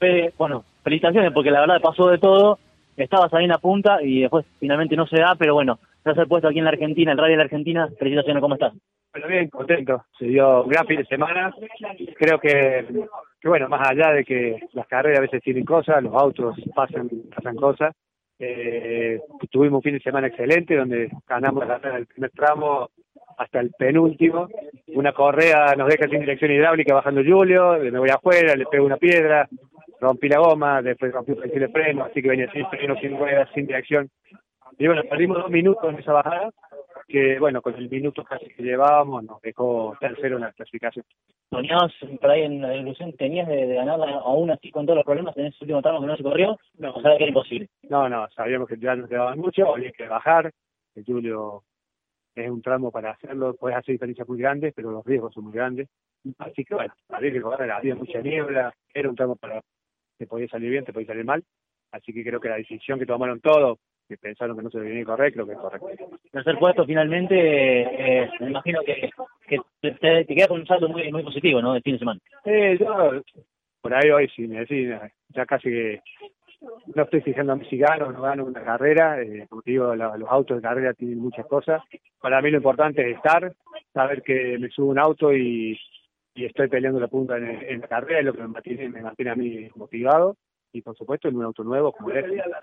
Bueno, felicitaciones porque la verdad pasó de todo, estabas ahí en la punta y después finalmente no se da, pero bueno, te has puesto aquí en la Argentina, el Rally de la Argentina, felicitaciones, ¿cómo estás? Bueno, bien, contento. Se dio un gran fin de semana. Creo que bueno, más allá de que las carreras a veces tienen cosas, los autos pasan cosas. Tuvimos un fin de semana excelente donde ganamos la carrera del primer tramo hasta el penúltimo. Una correa nos deja sin dirección hidráulica bajando Julio, me voy afuera, le pego una piedra, rompí la goma, después rompí un de freno, así que venía sin freno, sin ruedas, sin dirección. Y bueno, perdimos 2 minutos en esa bajada, que bueno, con el minuto casi que llevábamos nos dejó tercero en la clasificación. ¿Soñabas por ahí en la ilusión, tenías de ganarla aún así con todos los problemas en ese último tramo que no se corrió? No, O sea, que era imposible. no, sabíamos que ya nos quedaban mucho, había que bajar, el Julio es un tramo para hacerlo, puedes hacer diferencias muy grandes, pero los riesgos son muy grandes. Así que bueno, había que correr, había mucha niebla, era un tramo para te podía salir bien, te podía salir mal. Así que creo que la decisión que tomaron todos, que pensaron que no se debía correr, creo que es correcto. Tercer puesto finalmente, me imagino que te queda con un saldo muy positivo, ¿no? De fin de semana. Yo, por ahí hoy, si me decís, ya casi que no estoy fijándome si gano o no gano una carrera, como te digo, los autos de carrera tienen muchas cosas. Para mí lo importante es estar, saber que me subo un auto y estoy peleando la punta en la carrera, es lo que me mantiene a mí motivado, y por supuesto en un auto nuevo como este.